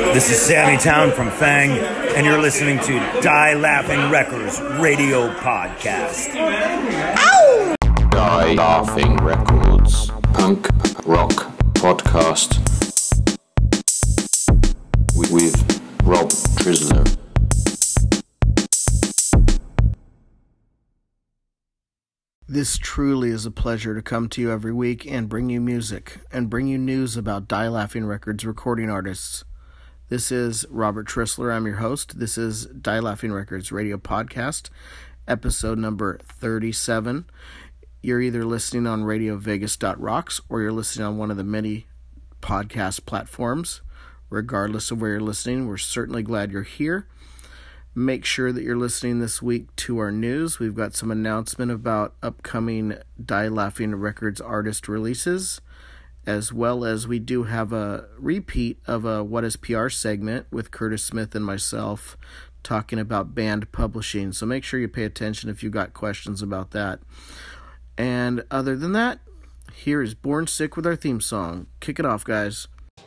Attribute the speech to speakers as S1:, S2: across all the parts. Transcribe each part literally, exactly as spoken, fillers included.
S1: This is Sammy Town from Fang, and you're listening to Die Laughing Records Radio Podcast.
S2: Ow! Die Laughing Records Punk Rock Podcast with Rob Trisler.
S3: This truly is a pleasure to come to you every week and bring you music and bring you news about Die Laughing Records recording artists. This is Robert Trisler. I'm your host. This is Die Laughing Records Radio Podcast, episode number thirty-seven. You're either listening on radio vegas dot rocks or you're listening on one of the many podcast platforms. Regardless of where you're listening, we're certainly glad you're here. Make sure that you're listening this week to our news. We've got some announcement about upcoming Die Laughing Records artist releases, as well as we do have a repeat of a What is P R segment with Curtis Smith and myself talking about band publishing. So make sure you pay attention if you've got questions about that. And other than that, here is Born Sick with our theme song. Kick it off, guys.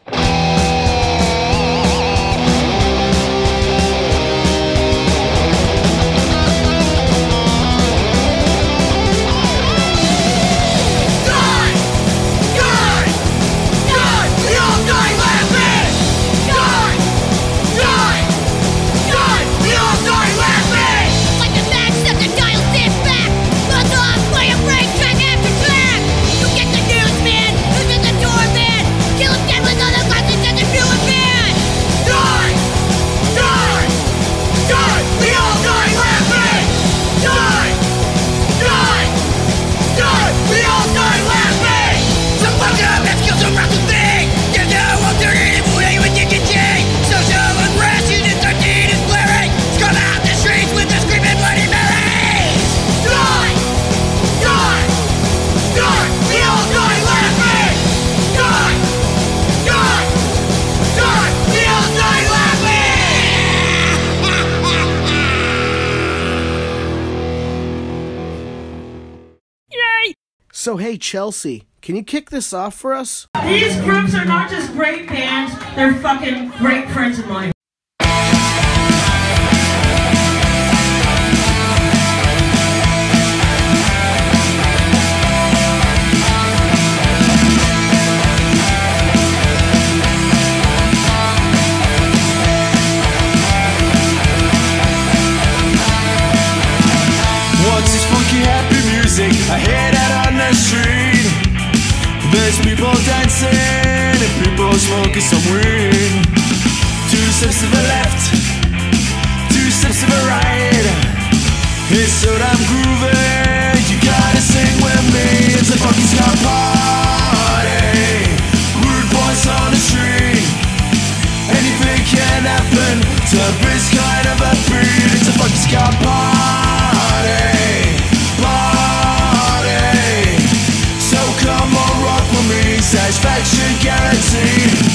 S3: So hey, Chelsea, can you kick this off for us?
S4: These groups are not just great bands, they're fucking great friends of mine.
S5: What's this funky happy music I hear that on the street? There's people dancing and people smoking some weed. Two steps to the left, two steps to the right. It's so damn groovy, you gotta sing with me. It's a fucking ska party. Rude boys on the street. Anything can happen to this kind of a beat. It's a fucking ska party. Come on, rock with me, satisfaction guaranteed.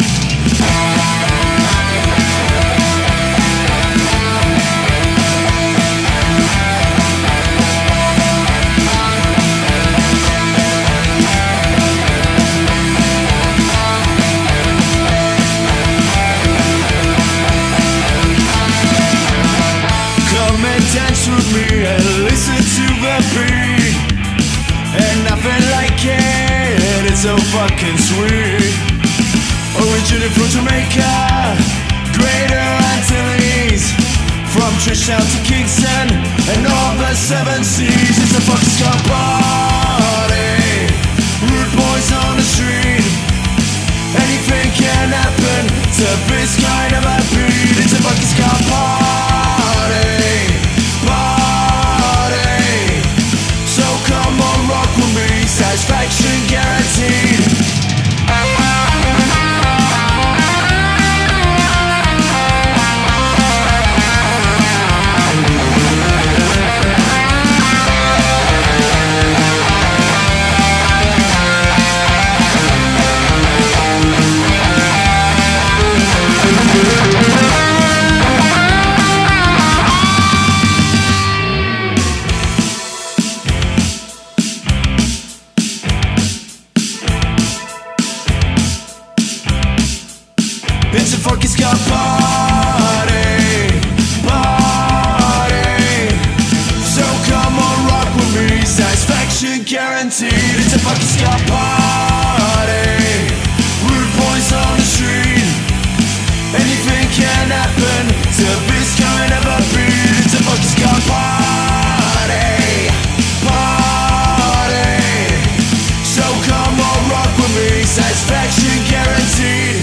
S5: Come and dance with me and listen to the beat. And nothing like it, it's so fucking sweet. Originated from Jamaica, Greater Antilles, from Trishtown to Kingston, and all the seven seas. It's a fucking ska party. Rude boys on the street. Anything can happen to this kind of a beat. It's a fucking ska party. Come on, rock with me, satisfaction guaranteed. a fucking ska party, party. So come on, rock with me, satisfaction guaranteed. It's a fucking ska party, rude boys on the street. Anything can happen to this kind of a beat. It's a fucking ska party, party. So come on, rock with me, satisfaction guaranteed.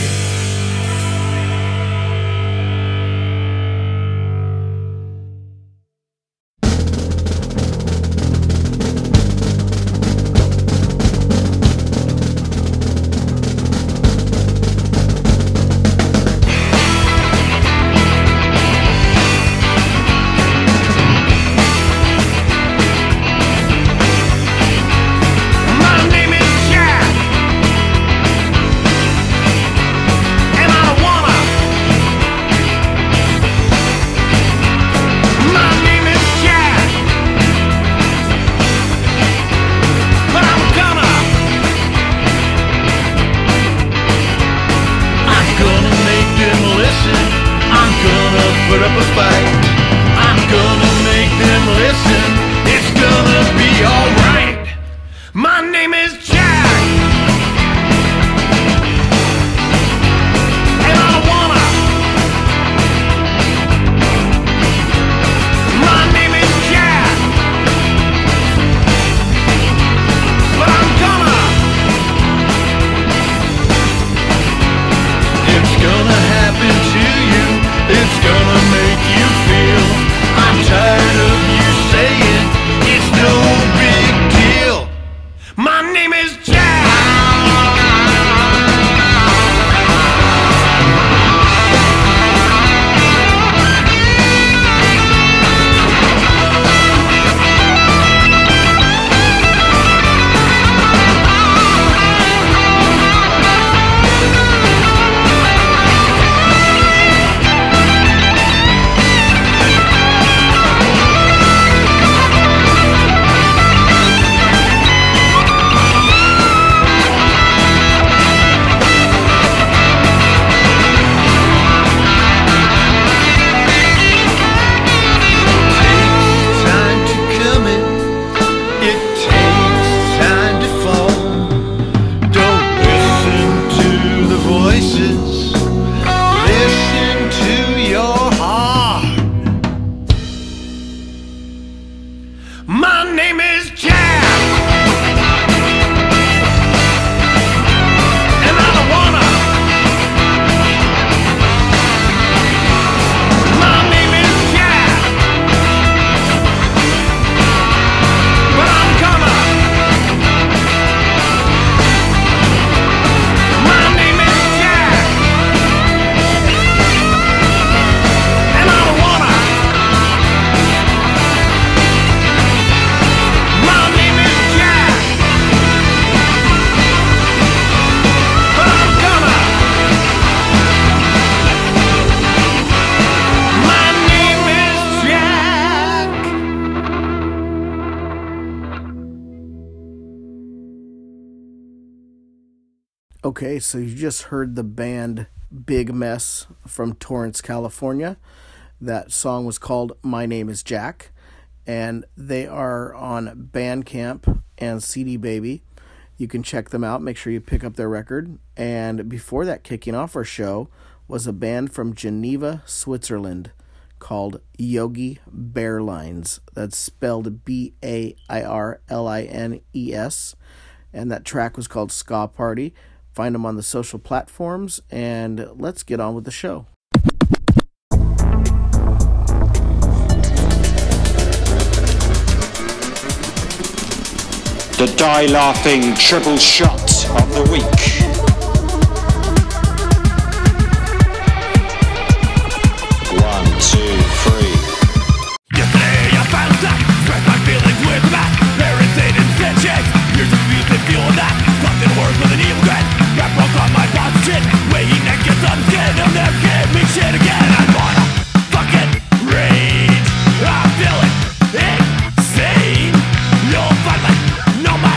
S3: Okay, so you just heard the band Big Mess from Torrance, California. That song was called My Name is Jack, and they are on Bandcamp and C D Baby. You can check them out. Make sure you pick up their record. And before that, kicking off our show was a band from Geneva, Switzerland called Yogi Bearlines. That's spelled B A I R L I N E S. And that track was called Ska Party. Find them on the social platforms, and let's get on with the show.
S2: The Die Laughing Triple Shot of the Week. One, two, three.
S5: Yesterday I found that, expressed my feelings with that. Irritated stitches, years of abuse and feel that. Something worse with an evil grin. Rap broke on my boss shit. Weighing naked on skin, they'll never give me shit again. I wanna fucking rage. I'm feeling insane. You'll finally know my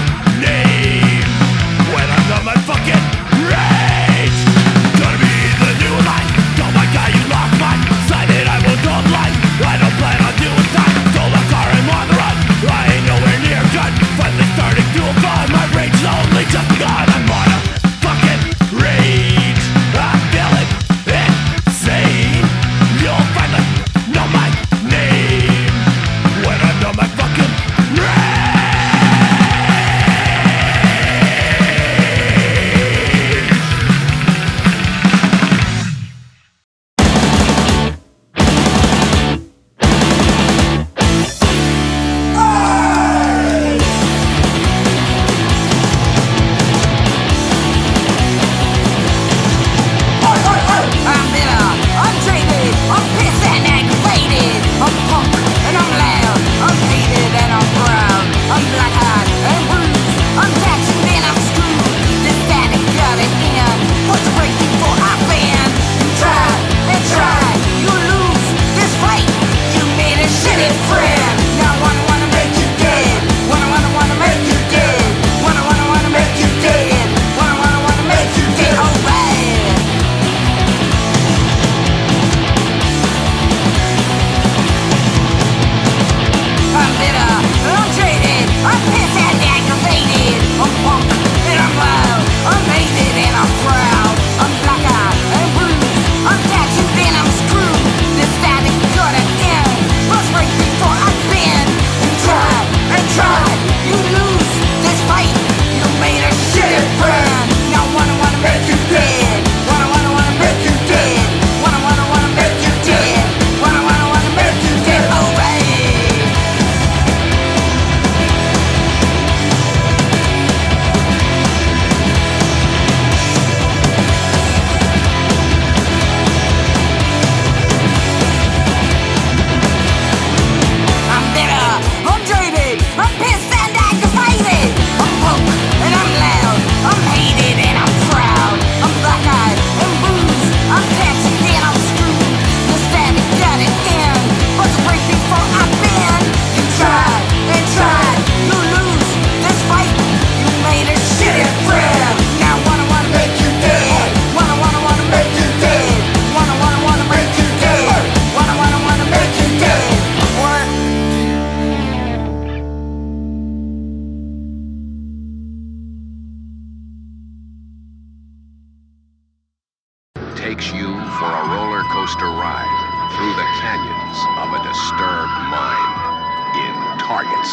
S5: name when I'm on my fucking rage. Gonna be the new life.
S6: for a roller coaster ride through the canyons of a disturbed mind in Targets.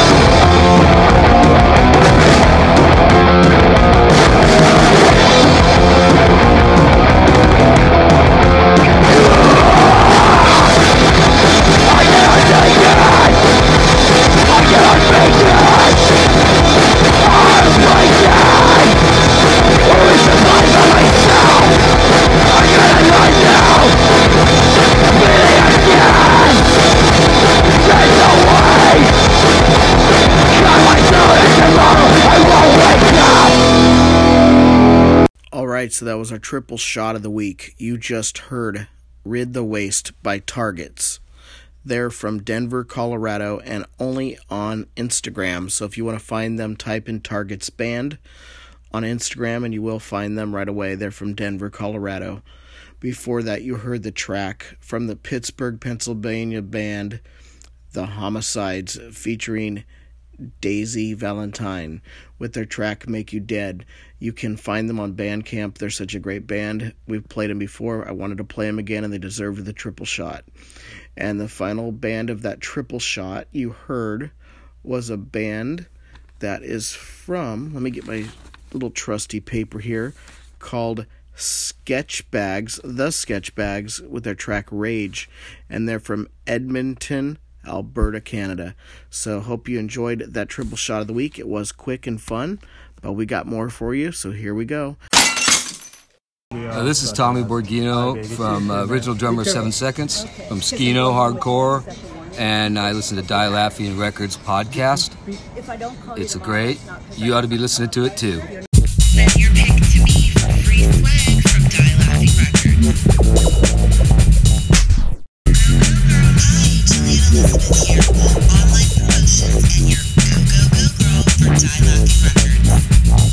S3: Alright, so that was our triple shot of the week. You just heard Rid the Waste by Targets. They're from Denver, Colorado, and only on Instagram. So if you want to find them, type in Targets Band on Instagram and you will find them right away. They're from Denver, Colorado. Before that, you heard the track from the Pittsburgh, Pennsylvania band, The Homicides, featuring Daisy Valentine with their track Make You Dead. You can find them on Bandcamp. They're such a great band. We've played them before. I wanted to play them again, and they deserved the triple shot. And the final band of that triple shot you heard was a band that is from, let me get my little trusty paper here, called Sketch Bags, The Sketch Bags, with their track Rage. And they're from Edmonton, Alberta, Canada. So hope you enjoyed that triple shot of the week. It was quick and fun, but we got more for you, so here we go.
S7: Uh, this is Tommy Borghino from uh, original drummer Seven Seconds, from Skino Hardcore, and I listen to Die Laughing Records podcast. It's a great. You ought to be listening to it too.
S8: Send your pick to me for free swag from Die Laughing Records. Juliana Elizabeth here, online promotions and your go go go girl for Die Laughing Records.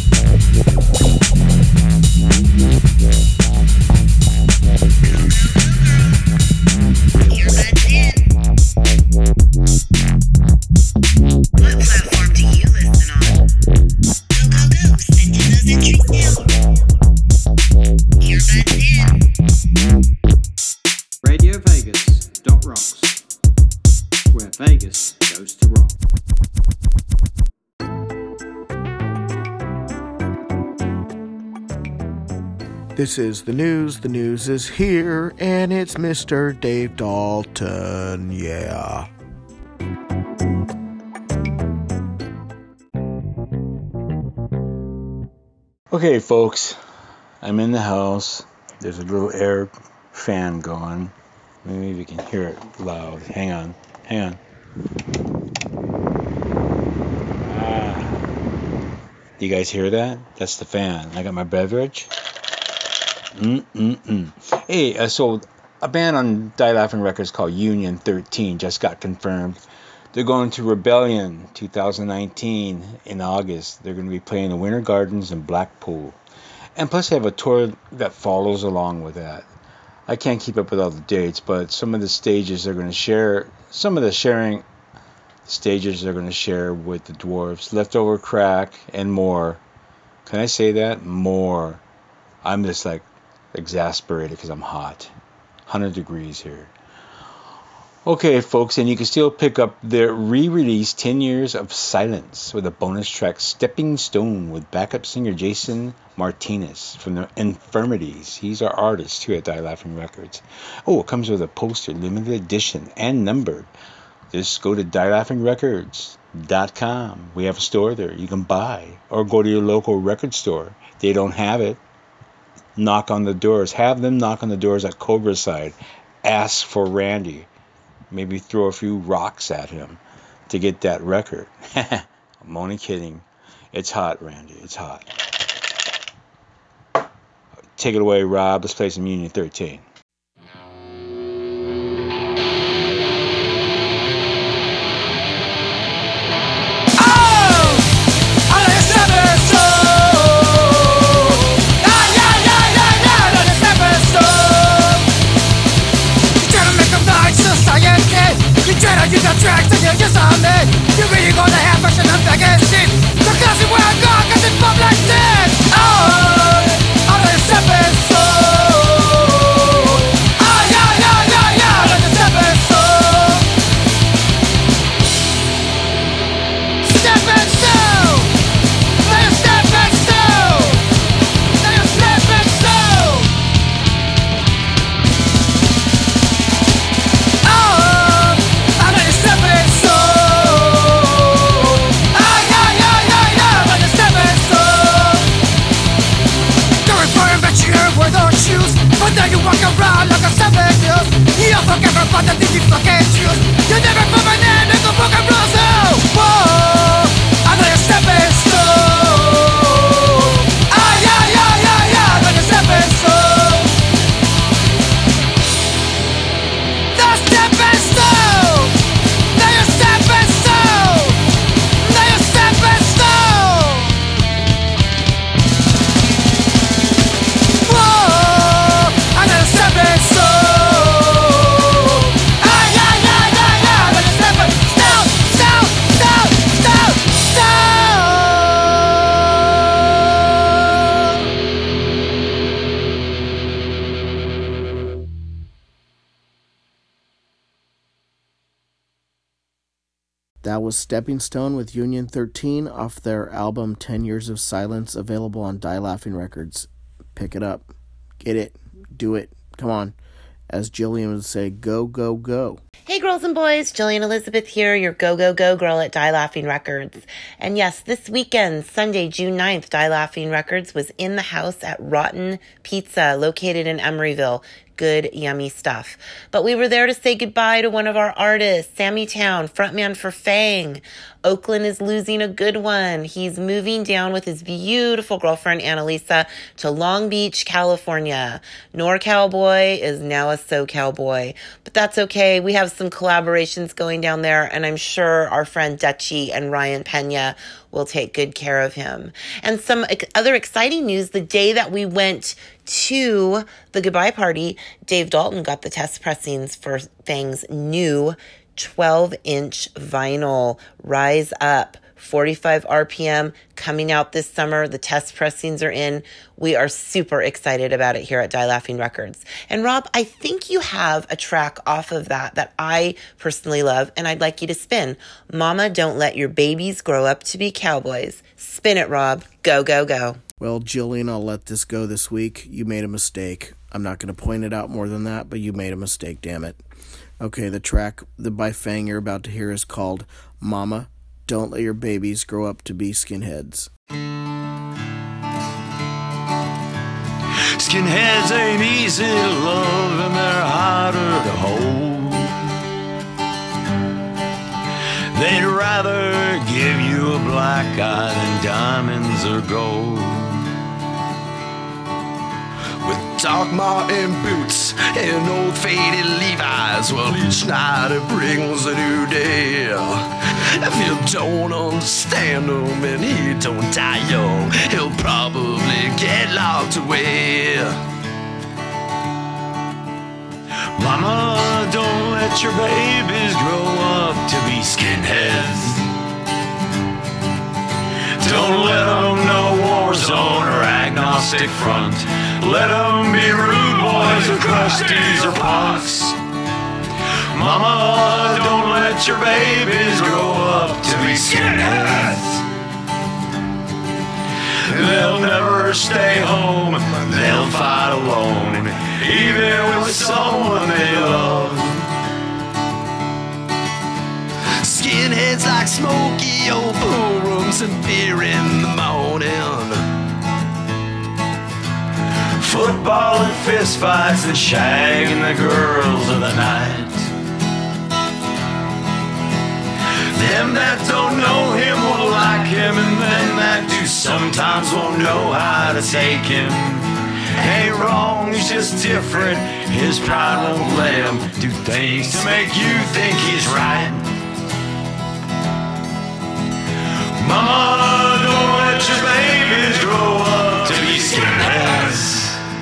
S8: Earbuds in. What platform do you listen on? Go go go, send in those entries now. Earbuds in.
S9: Radio Vegas dot rocks, where Vegas goes to rock.
S3: This is the news. The news is here, and it's Mister Dave Dalton. Yeah.
S10: Okay, folks, I'm in the house. There's a little air fan going. Maybe you can hear it loud. Hang on, hang on. Ah. You guys hear that? That's the fan. I got my beverage. Mm-mm-mm. Hey, uh, so a band on Die Laughing Records called Union thirteen just got confirmed. They're going to Rebellion twenty nineteen in August. They're going to be playing the Winter Gardens in Blackpool. And plus they have a tour that follows along with that. I can't keep up with all the dates, but some of the stages they're going to share, some of the sharing stages they're going to share with the Dwarves, Leftover Crack, and more. Can I say that? More. I'm just like exasperated because I'm hot. one hundred degrees here. Okay, folks, and you can still pick up their re-release ten years of Silence with a bonus track Stepping Stone with backup singer Jason Martinez from the Infirmities. He's our artist here at Die Laughing Records. Oh, it comes with a poster, limited edition and numbered. Just go to die laughing records dot com. We have a store there you can buy, or go to your local record store. They don't have it. Knock on the doors. Have them knock on the doors at Cobra Side. Ask for Randy. Maybe throw a few rocks at him to get that record. I'm only kidding. It's hot, Randy. It's hot. Take it away, Rob. Let's play some Union thirteen.
S5: You got tracks and you're just on me. You're really gonna have version of second shit. So cause you wear a gun cause it's pop like this. Oh, I'm a stepping stone. walk around like a savage. You fuck everybody that you fucking choose. You never put my name in the book of rules. Oh, whoa, I'm like a stepping stone. Ah, yeah, yeah, yeah, yeah, like a stepping stone. The stepping stone. Now you're stepping stone. Now you're stepping stone. Whoa, I'm like a stepping stone. Ah, yeah, yeah, yeah, yeah, like a stepping stone, stone, stone, stone,
S3: That was Stepping Stone with Union thirteen off their album ten years of Silence, available on Die Laughing Records. Pick it up. Get it. Do it. Come on. As Jillian would say, go, go, go.
S11: Hey girls and boys, Jillian Elizabeth here, your go, go, go girl at Die Laughing Records. And yes, this weekend, Sunday, June ninth, Die Laughing Records was in the house at Rotten Pizza, located in Emeryville. Good, yummy stuff. But we were there to say goodbye to one of our artists, Sammy Town, frontman for Fang. Oakland is losing a good one. He's moving down with his beautiful girlfriend, Annalisa, to Long Beach, California. NorCal boy is now a SoCal boy. But that's okay. We have some collaborations going down there, and I'm sure our friend Dutchie and Ryan Pena will take good care of him. And some other exciting news, the day that we went to the goodbye party, Dave Dalton got the test pressings for Fang's new twelve inch vinyl, Rise Up, forty-five R P M, coming out this summer. The test pressings are in. We are super excited about it here at Die Laughing Records. And Rob, I think you have a track off of that that I personally love, and I'd like you to spin. Mama, Don't Let Your Babies Grow Up to Be Cowboys. Spin it, Rob. Go, go, go.
S3: Well, Jillian, I'll let this go this week. You made a mistake. I'm not going to point it out more than that, but you made a mistake, damn it. Okay, the track the by Fang you're about to hear is called Mama, Don't Let Your Babies Grow Up to Be Skinheads.
S5: Skinheads ain't easy to love and they're harder to hold. They'd rather give you a black eye than diamonds or gold. With Doc Marten boots and old faded Levi's, well, each night it brings a new day. If you don't understand him and he don't die young, he'll probably get locked away. Mama, don't let your babies grow up to be skinheads. Don't let them know war zone or agnostic front. Let them be rude boys or crusties or punks. Mama, don't let your babies grow up to be skinheads. They'll never stay home, they'll fight alone, even with someone they love. Skinheads like smoky old pool rooms and beer in the morning. Football and fist fights and shagging the girls of the night. Them that don't know him will like him, and them that do sometimes won't know how to take him. Ain't wrong, he's just different. His pride won't let him do things to make you think he's right. Mama, don't let your babies grow up to be skinheads.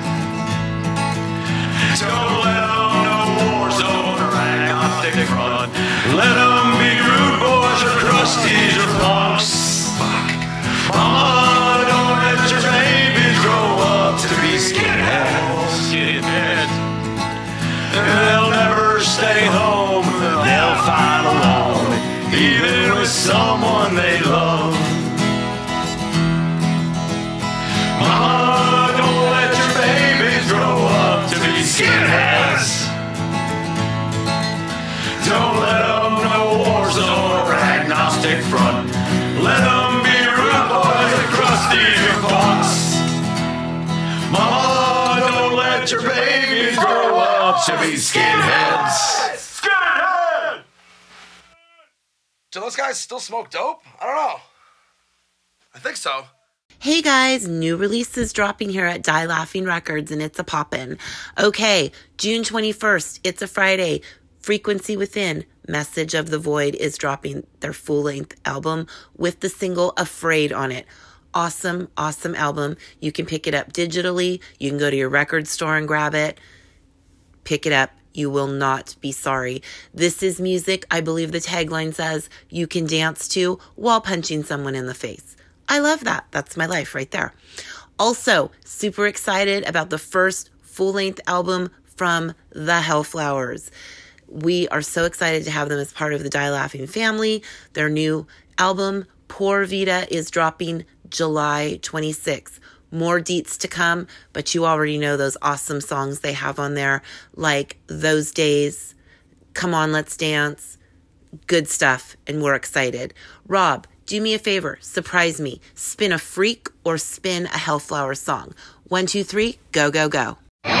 S5: Don't let them know war zone or agnostic front. Let them be rude boys or crusties or punks. Mama, don't let your babies grow up to be skinheads. Skinheads. They'll never stay home. They'll fight alone, even with someone they love. Mama, don't let your babies grow up to be skinheads.
S12: up to be skinheads.
S13: Skinhead! Do those guys still smoke dope? I don't know. I think so.
S11: Hey guys, new releases dropping here at Die Laughing Records, and it's a poppin'. Okay, June twenty-first, it's a Friday. Frequency Within, Message of the Void is dropping their full-length album with the single Afraid on it. Awesome, awesome album. You can pick it up digitally. You can go to your record store and grab it. Pick it up. You will not be sorry. This is music, I believe the tagline says, you can dance to while punching someone in the face. I love that. That's my life right there. Also, super excited about the first full-length album from the Hellflowers. We are so excited to have them as part of the Die Laughing family. Their new album, Por Vida, is dropping July twenty-sixth. More deets to come, but you already know those awesome songs they have on there, like Those Days, Come On, Let's Dance. Good stuff, and we're excited. Rob, do me a favor, surprise me. Spin a Freak or spin a Hellflower song. One, two, three, go, go, go.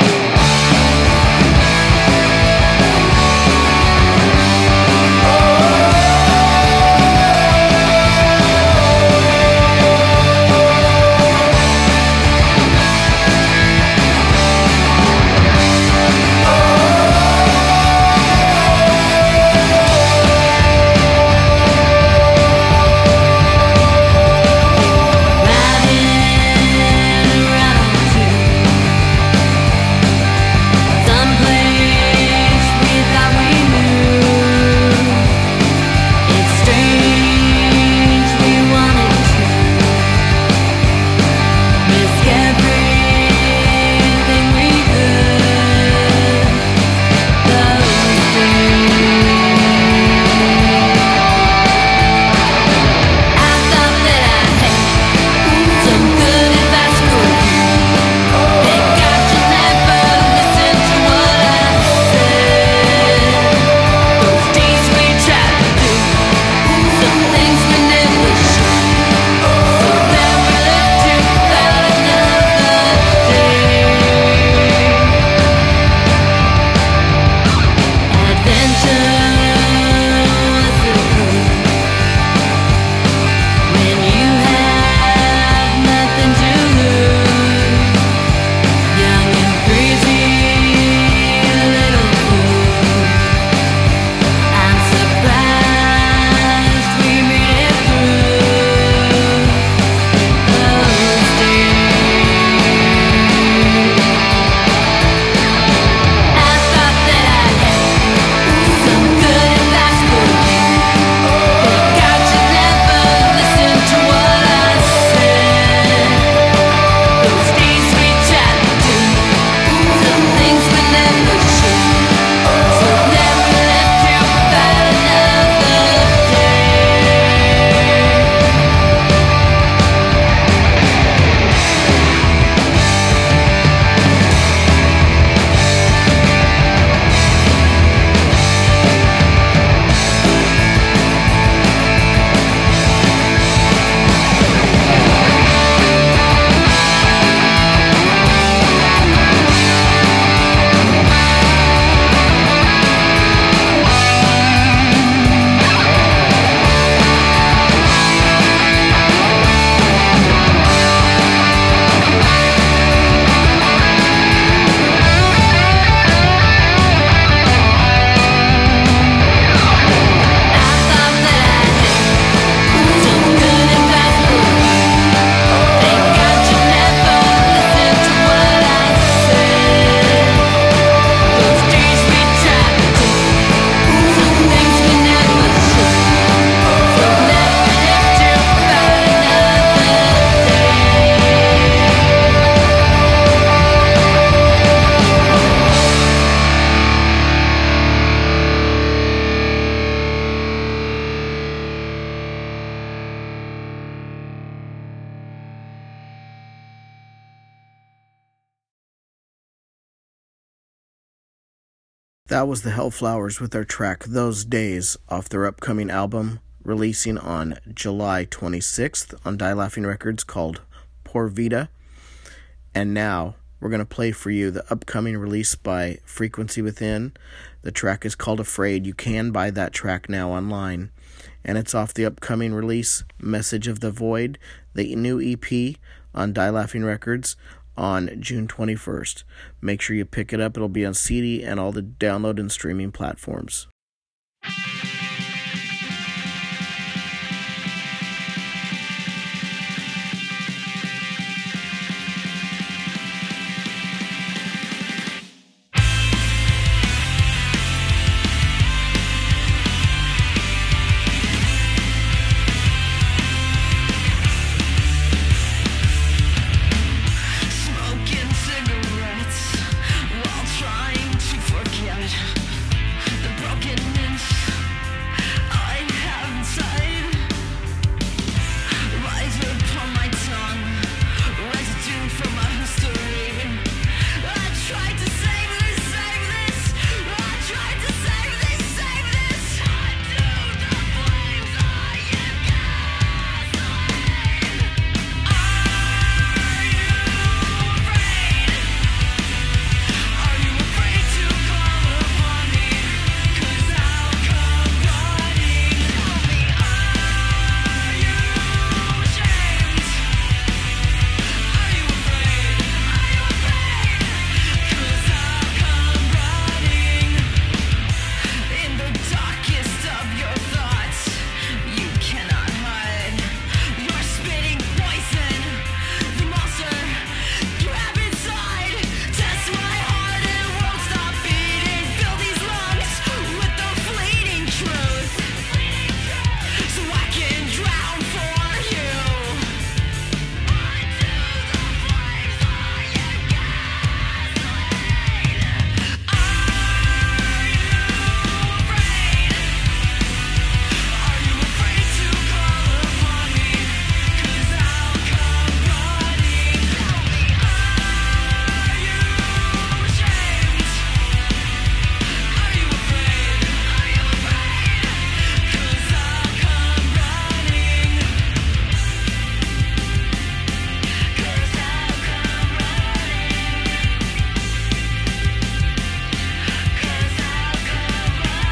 S3: That was the Hellflowers with their track Those Days off their upcoming album, releasing on July twenty-sixth on Die Laughing Records, called Por Vida. And now, we're going to play for you the upcoming release by Frequency Within. The track is called Afraid. You can buy that track now online. And it's off the upcoming release, Message of the Void, the new E P on Die Laughing Records on June twenty-first. Make sure you pick it up. It'll be on C D and all the download and streaming platforms.
S5: Smoking cigarettes while trying to forget the brokenness I have inside. Rise upon my tongue, residue from my history. I tried to save this, save this. I tried to save this, save this. Undo the flames I am gasoline. Are you afraid to call upon me? 'Cause I'll come running. Tell me, are you ashamed? Are you afraid? Are you afraid? 'Cause I'll come running. In the darkest of your thoughts, you cannot hide. You're spitting poison. The monster you have inside. Test my heart and won't stop beating. Fill these lungs with the fleeting truth, so I can drown for you. Undo the flames I am gasoline. Are you afraid? Are you afraid to call upon me? 'Cause I'll come running. Tell me, are you ashamed? Are you afraid? Are you afraid? 'Cause I'll come running. 'Cause I'll come running. 'Cause I'll come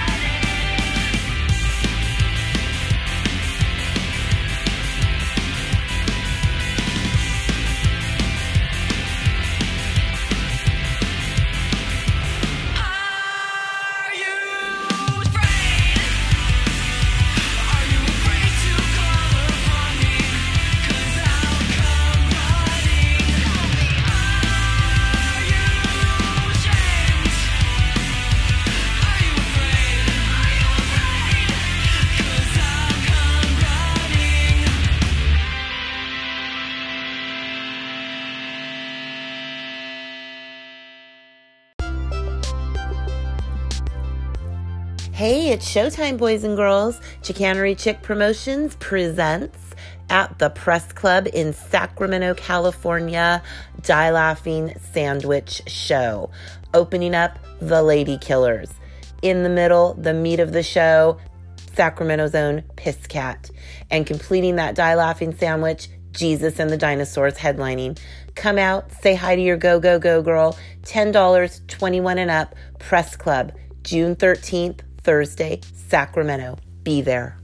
S5: Are you afraid? Are you afraid to call upon me? 'Cause I'll come running. Tell me, are you ashamed? Are you afraid? Are you afraid? 'Cause I'll come running.
S11: Hey, it's showtime, boys and girls. Chicanery Chick Promotions presents at the Press Club in Sacramento, California, Die Laughing Sandwich Show. Opening up, The Lady Killers. In the middle, the meat of the show, Sacramento's own Piss Cat. And completing that Die Laughing sandwich, Jesus and the Dinosaurs headlining. Come out, say hi to your Go Go Go girl. ten dollars, twenty-one and up, Press Club, June thirteenth, Thursday, Sacramento. Be there.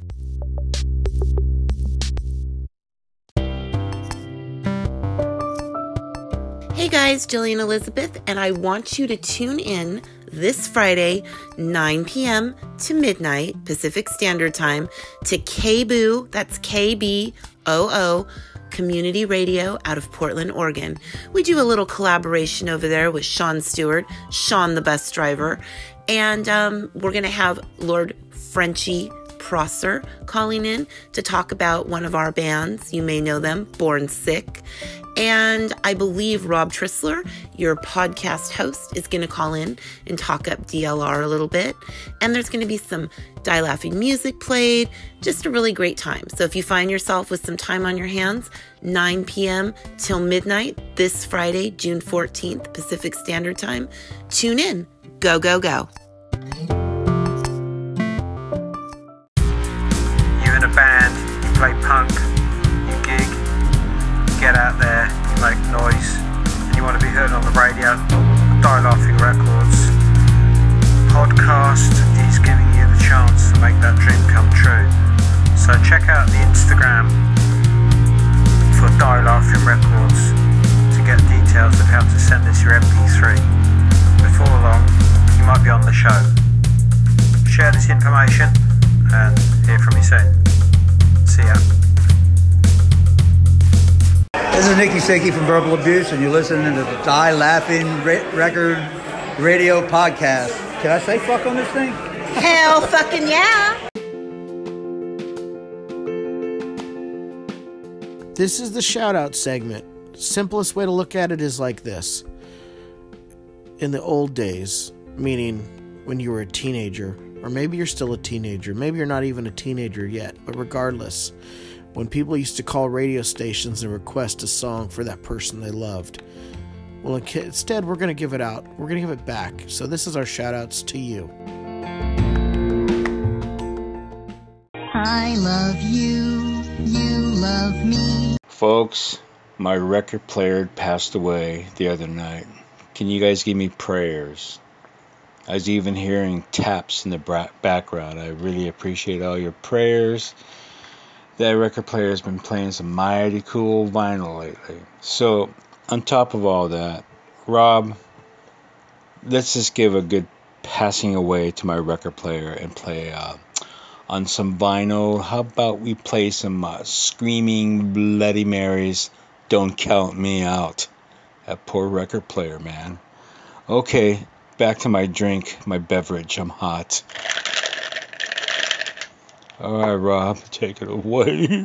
S11: Hey guys, Jillian Elizabeth, and I want you to tune in this Friday, nine p.m. to midnight Pacific Standard Time to K B O O, that's K B O O, Community Radio out of Portland, Oregon. We do a little collaboration over there with Sean Stewart, Sean the Bus Driver, and um, we're going to have Lord Frenchie Prosser calling in to talk about one of our bands. You may know them, Born Sick. And I believe Rob Trissler, your podcast host, is going to call in and talk up D L R a little bit. And there's going to be some Die Laughing music played. Just a really great time. So if you find yourself with some time on your hands, nine p.m. till midnight this Friday, June fourteenth, Pacific Standard Time, tune in. Go, go, go.
S14: You're in a band, you play punk, you gig, you get out there, you make noise, and you you want to be heard on the radio, Die Laughing Records podcast is giving you the chance to make that dream come true. So check out the Instagram for Die Laughing Records to get details of how to send us your M P three. Before long, you might be on the show. Share this information and hear from you soon. See ya.
S15: This is Nicky Saki from Verbal Abuse, and you're listening to the Die Laughing Re- Record Radio Podcast. Can I say fuck on this thing?
S11: Hell fucking yeah!
S3: This is the shout-out segment. Simplest way to look at it is like this. In the old days, meaning when you were a teenager, or maybe you're still a teenager, maybe you're not even a teenager yet, but regardless, when people used to call radio stations and request a song for that person they loved, well, instead, we're going to give it out. We're going to give it back. So this is our shout-outs to you.
S16: I love you. You love me.
S10: Folks, my record player passed away the other night. Can you guys give me prayers? I was even hearing taps in the bra- background. I really appreciate all your prayers. That record player has been playing some mighty cool vinyl lately. So, on top of all that, Rob, let's just give a good passing away to my record player and play uh, on some vinyl. How about we play some uh, Screaming Bloody Marys, Don't Count Me Out. That poor record player, man. Okay, back to my drink, my beverage. I'm hot. All right, Rob, take it away.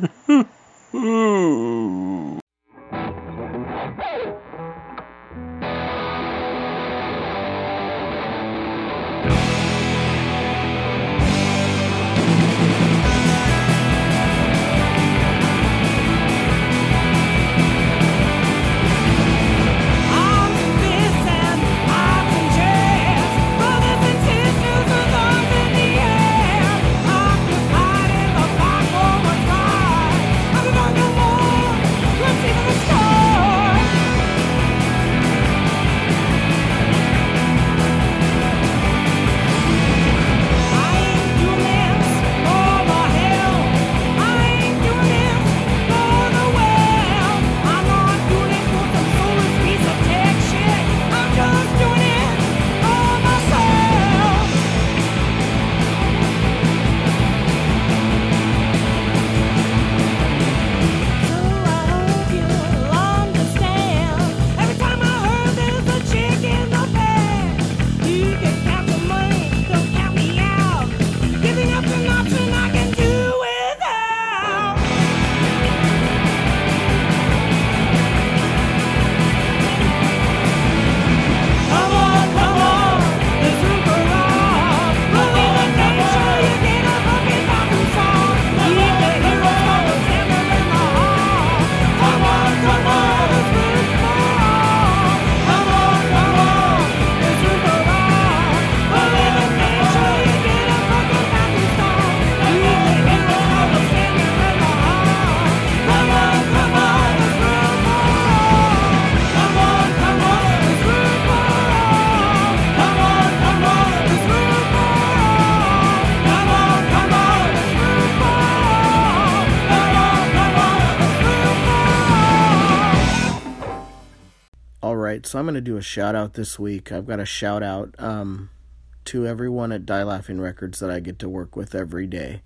S3: So I'm going to do a shout out this week. I've got a shout out um, to everyone at Die Laughing Records that I get to work with every day.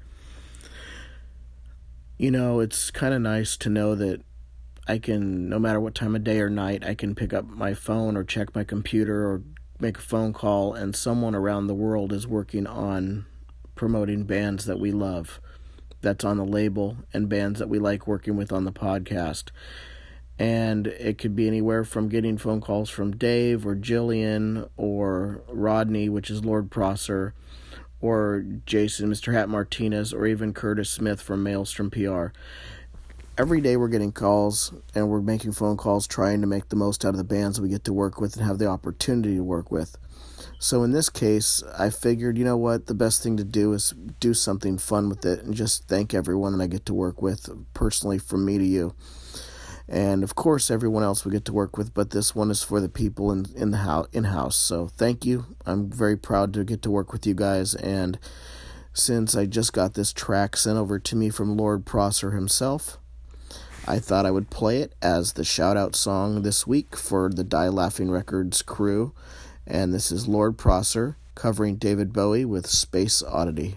S3: You know, it's kind of nice to know that I can, no matter what time of day or night, I can pick up my phone or check my computer or make a phone call, and someone around the world is working on promoting bands that we love, that's on the label, and bands that we like working with on the podcast. And it could be anywhere from getting phone calls from Dave or Jillian or Rodney, which is Lord Prosser, or Jason, Mister Hat Martinez, or even Curtis Smith from Maelstrom P R. Every day we're getting calls and we're making phone calls trying to make the most out of the bands we get to work with and have the opportunity to work with. So in this case, I figured, you know what, the best thing to do is do something fun with it and just thank everyone that I get to work with, personally from me to you. And, of course, everyone else we get to work with, but this one is for the people in, in the house, in-house. So thank you. I'm very proud to get to work with you guys. And since I just got this track sent over to me from Lord Prosser himself, I thought I would play it as the shout-out song this week for the Die Laughing Records crew. And this is Lord Prosser covering David Bowie with Space Oddity.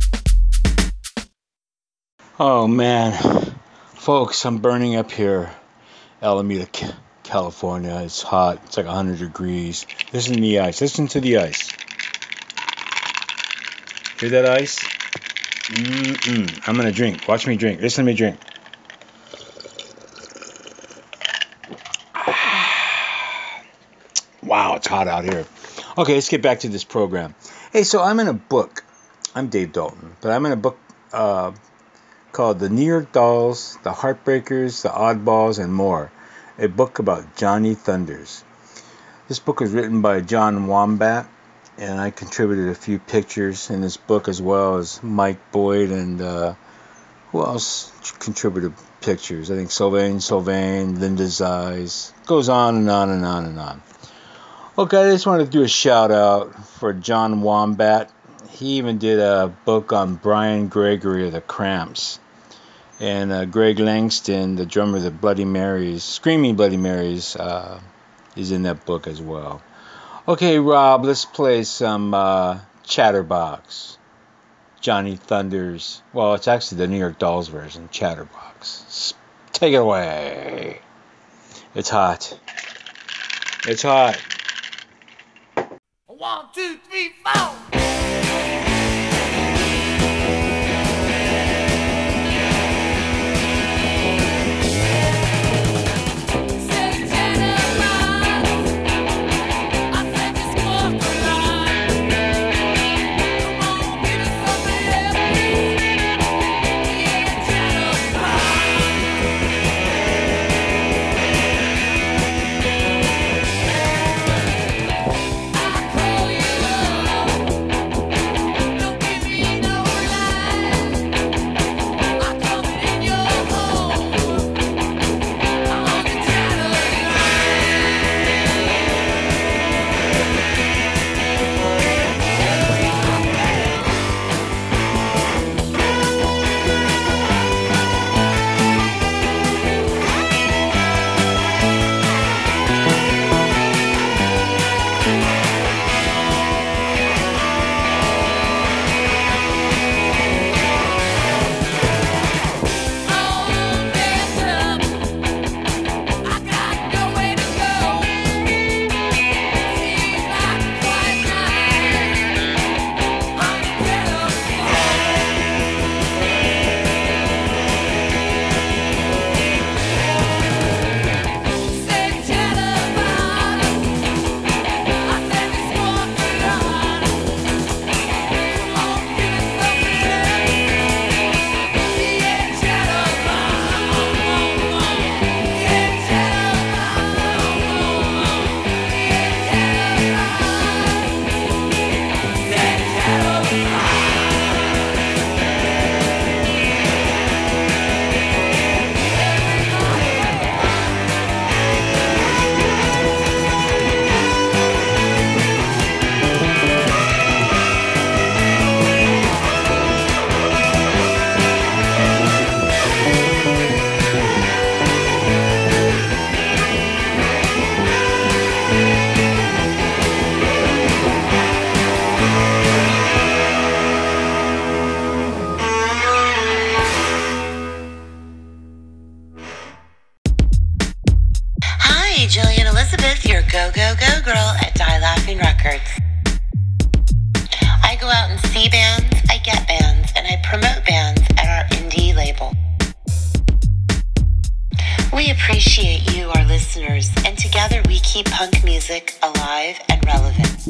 S10: Oh man, folks, I'm burning up here. Alameda, California. It's hot. It's like one hundred degrees. Listen to the ice. Listen to the ice. Hear that ice? Mm-mm. I'm going to drink. Watch me drink. Listen to me drink. Wow, it's hot out here. Okay, let's get back to this program. Hey, so I'm in a book. I'm Dave Dalton, but I'm in a book uh, called The New York Dolls, The Heartbreakers, The Oddballs, and More. A book about Johnny Thunders. This book was written by John Wombat, and I contributed a few pictures in this book, as well as Mike Boyd and uh, who else contributed pictures? I think Sylvain Sylvain, Linda Zeiss. Goes on and on and on and on. Okay, I just wanted to do a shout out for John Wombat. He even did a book on Brian Gregory of the Cramps. And uh, Greg Langston, the drummer of the Bloody Marys, Screaming Bloody Marys, uh, is in that book as well. Okay, Rob, let's play some uh, Chatterbox. Johnny Thunders. Well, it's actually the New York Dolls version, Chatterbox. Take it away. It's hot. It's hot.
S5: One, two, three, four.
S11: Jillian Elizabeth, your go-go-go girl at Die Laughing Records. I go out and see bands, I get bands, and I promote bands at our indie label. We appreciate you, our listeners, and together we keep punk music alive and relevant.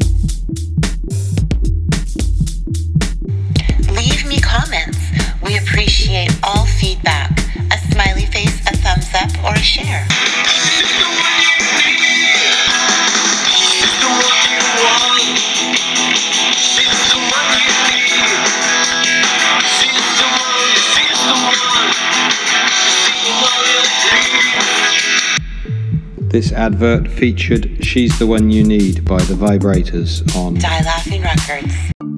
S11: Leave me comments. We appreciate all feedback. A smiley face, a thumbs up, or a share.
S9: This advert featured She's the One You Need by The Vibrators on
S11: Die Laughing Records.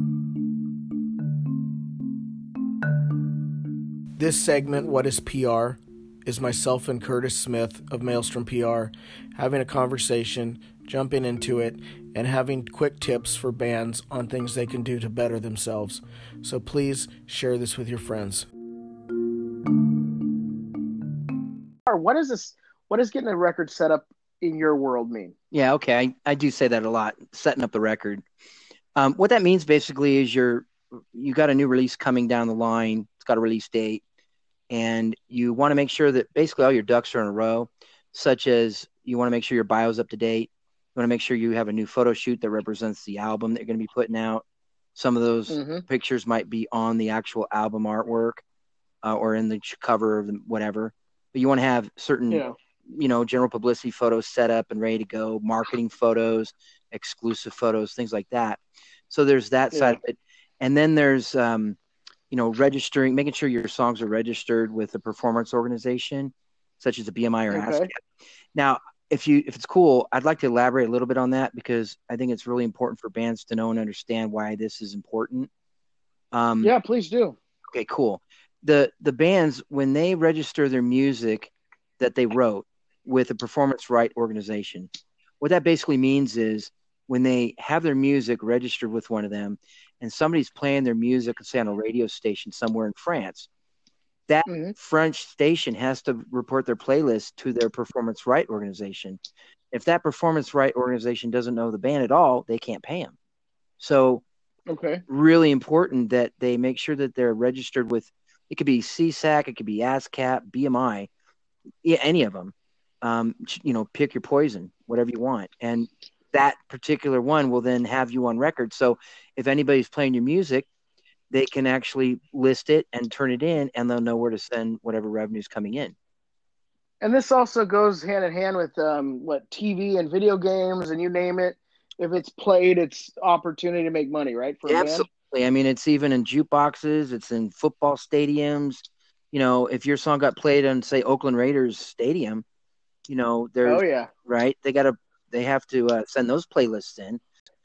S3: This segment, What is P R, is myself and Curtis Smith of Maelstrom P R having a conversation, jumping into it, and having quick tips for bands on things they can do to better themselves. So please share this with your friends.
S17: What is this?
S3: what does getting a record set up in your world mean?
S17: Yeah, okay. I, I do say that a lot, setting up the record. Um, what that means basically is you're you got a new release coming down the line. It's got a release date, and you want to make sure that basically all your ducks are in a row, such as you want to make sure your bio's up to date. You want to make sure you have a new photo shoot that represents the album that you're going to be putting out. Some of those mm-hmm. pictures might be on the actual album artwork uh, or in the cover of the, whatever. But you want to have certain, yeah. you know, general publicity photos set up and ready to go, marketing photos, exclusive photos, things like that. So there's that yeah. side of it. And then there's, um, you know, registering, making sure your songs are registered with a performance organization, such as a B M I or
S3: okay.
S17: ASCAP. Now, if you if it's cool, I'd like to elaborate a little bit on that because I think it's really important for bands to know and understand why this is important. Um,
S3: yeah, please do.
S17: Okay, cool. The the bands, when they register their music that they wrote with a performance right organization, what that basically means is when they have their music registered with one of them and somebody's playing their music, say on a radio station somewhere in France, that mm-hmm. French station has to report their playlist to their performance right organization. If that performance right organization doesn't know the band at all, they can't pay them. So
S3: okay,
S17: really important that they make sure that they're registered with, it could be C S A C, it could be ASCAP, B M I, yeah, any of them. Um, you know, pick your poison, whatever you want. And that particular one will then have you on record. So if anybody's playing your music, they can actually list it and turn it in, and they'll know where to send whatever revenue's coming in.
S3: And this also goes hand in hand with um, what T V and video games and you name it. If it's played, it's opportunity to make money, right? For
S17: yeah, absolutely. I mean, it's even in jukeboxes. It's in football stadiums. You know, if your song got played on, say, Oakland Raiders Stadium, you know, there's
S3: oh yeah,
S17: right. They gotta, they have to uh, send those playlists in.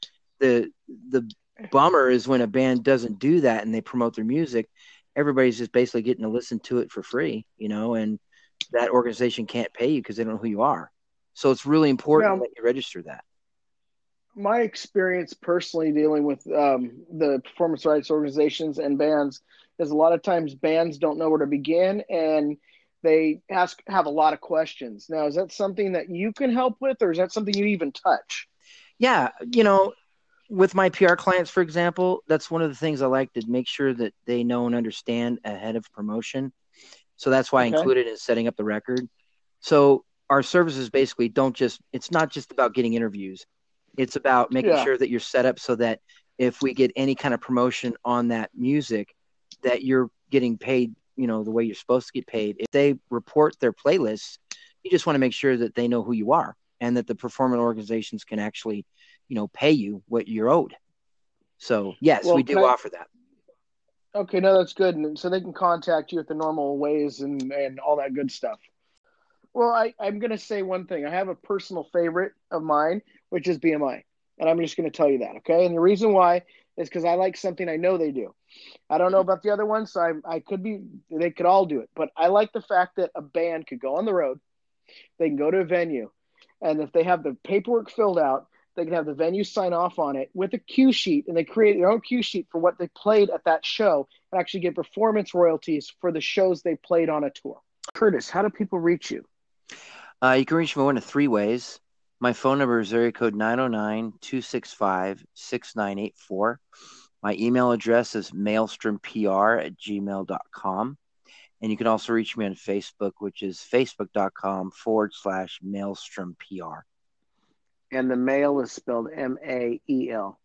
S17: The the bummer is when a band doesn't do that and they promote their music, everybody's just basically getting to listen to it for free, you know, and that organization can't pay you because they don't know who you are. So it's really important now, that you register that.
S3: My experience personally dealing with um, the performance rights organizations and bands is a lot of times bands don't know where to begin and they ask have a lot of questions. Now, is that something that you can help with, or is that something you even touch?
S17: Yeah, you know, with my P R clients, for example, that's one of the things I like to make sure that they know and understand ahead of promotion. So that's why okay. I included in setting up the record. So our services basically don't just, it's not just about getting interviews. It's about making yeah. sure that you're set up so that if we get any kind of promotion on that music, that you're getting paid, you know, the way you're supposed to get paid. If they report their playlists, you just want to make sure that they know who you are and that the performance organizations can actually, you know, pay you what you're owed. So yes, well, we do I, offer that.
S3: Okay, no, that's good. And so they can contact you at the normal ways and, and all that good stuff. Well, I, I'm going to say one thing. I have a personal favorite of mine, which is B M I. And I'm just going to tell you that, okay? And the reason why is because I like something I know they do. I don't know about the other ones, so I, I could be, they could all do it. But I like the fact that a band could go on the road. They can go to a venue. And if they have the paperwork filled out, they can have the venue sign off on it with a cue sheet, and they create their own cue sheet for what they played at that show and actually get performance royalties for the shows they played on a tour. Curtis, how do people reach you?
S17: Uh, you can reach me one of three ways. My phone number is area code nine oh nine, two six five, six nine eight four. My email address is maelstrompr at gmail dot com. And you can also reach me on Facebook, which is facebook.com forward slash maelstrompr.
S3: And the mail is spelled M A E L.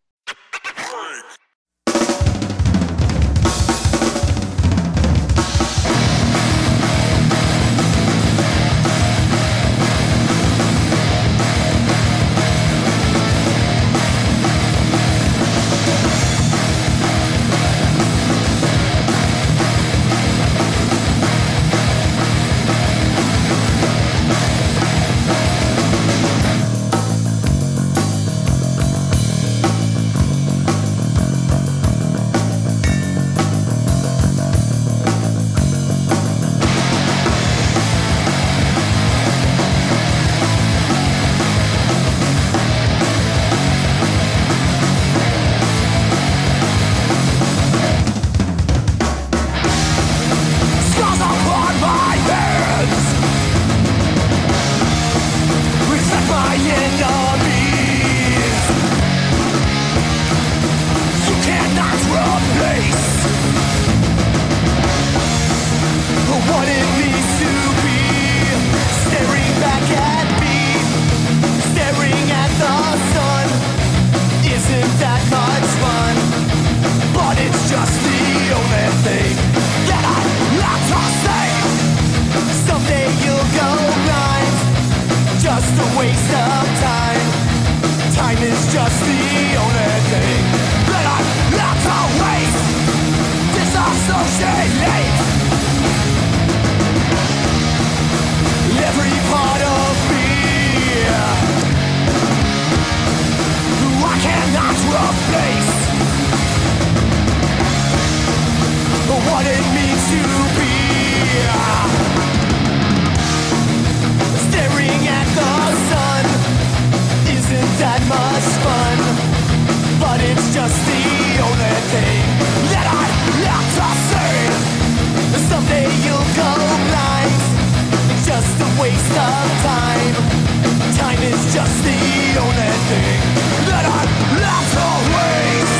S5: just the only thing that I'd like to see. Someday you'll go blind. It's just a waste of time. Time is just the only thing that I'd like to waste.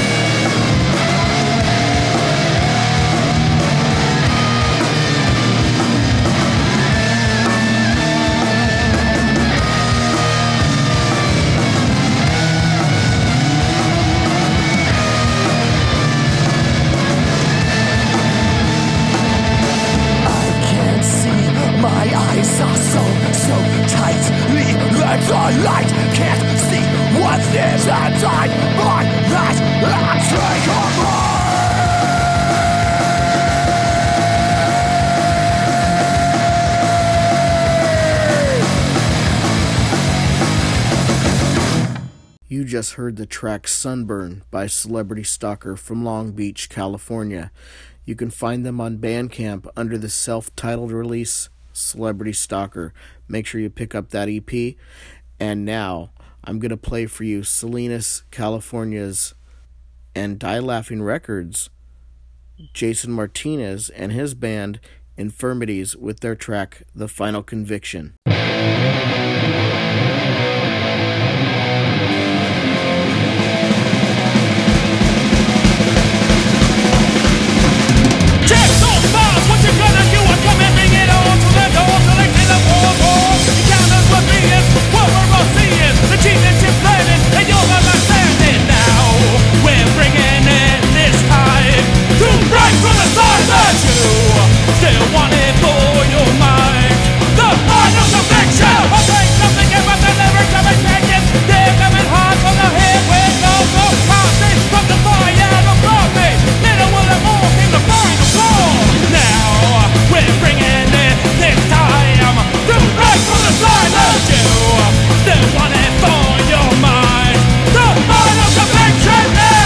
S5: My eyes are so, so tightly that the light can't see what is inside my that take
S3: over. You just heard the track Sunburn by Celebrity Stalker from Long Beach, California. You can find them on Bandcamp under the self-titled release Celebrity Stalker. Make sure you pick up that E P. And now I'm going to play for you Salinas, California's and Die Laughing Records, Jason Martinez and his band Infirmities with their track The Final Conviction.
S5: Still want it for your mind. The final conviction. I'll take nothing about the lyrics I've been taking. They're coming hard from the head with no so party from the fire above me. Little will it all in the final call. Now we're bringing it this time to break from the silence. You still want it for your mind. The final conviction now.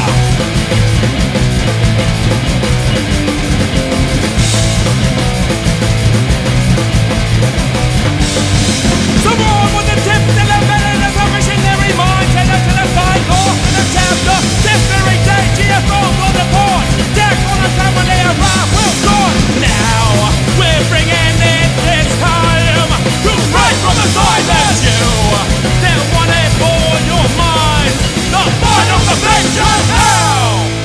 S5: Someone with the tip to the middle of a missionary mind. Tell it to the side door to the chapter. This very day, G F O for the port. Deck on the family arrive, we'll start. Now we're bringing it this time to break from the silence. You still want it for your mind. The final conviction now.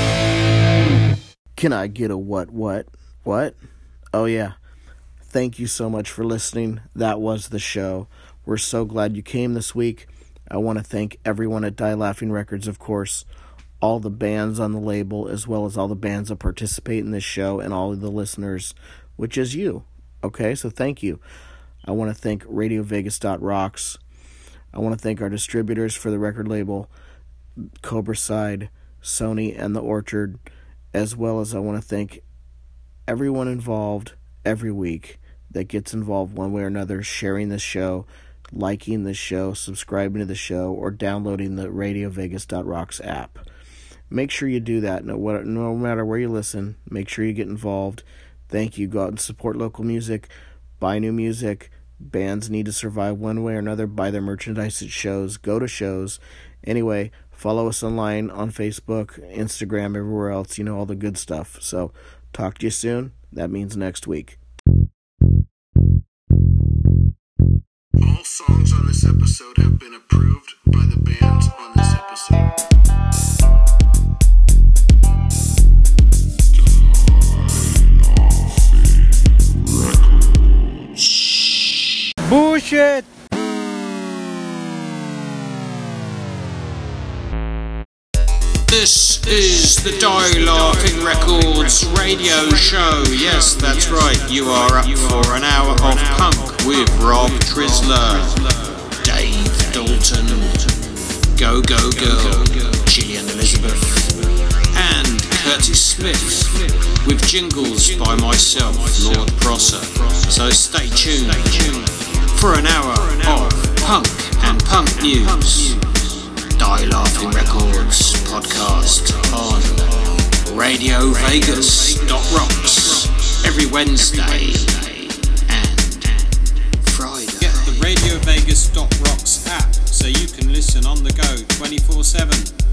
S3: Can I get a what, what, what? Oh, yeah. Thank you so much for listening. That was the show. We're so glad you came this week. I want to thank everyone at Die Laughing Records, of course, all the bands on the label, as well as all the bands that participate in this show, and all of the listeners, which is you. Okay, so thank you. I want to thank Radio Vegas dot rocks. I want to thank our distributors for the record label, Cobra Side, Sony, and The Orchard, as well as I want to thank everyone involved every week that gets involved one way or another, sharing the show, liking the show, subscribing to the show, or downloading the Radio Vegas dot rocks app. Make sure you do that. No, what, no matter where you listen, make sure you get involved. Thank you. Go out and support local music. Buy new music. Bands need to survive one way or another. Buy their merchandise at shows. Go to shows. Anyway, follow us online on Facebook, Instagram, everywhere else. You know, all the good stuff. So, talk to you soon. That means next week.
S18: All songs on this episode have been approved by the bands on this episode.
S15: Bullshit!
S2: This is the Die Laughing Records radio show. Yes, that's right. You are up for an hour of punk with Rob Trisler, Dave Dalton, Go Go Girl, Gillian Elizabeth, and Curtis Smith, with jingles by myself, Lord Prosser. So stay tuned for an hour of punk and punk news. Die Laughing Records podcast on Radio Vegas dot rocks every Wednesday and Friday.
S9: Get the Radio Vegas dot rocks app so you can listen on the go twenty-four seven.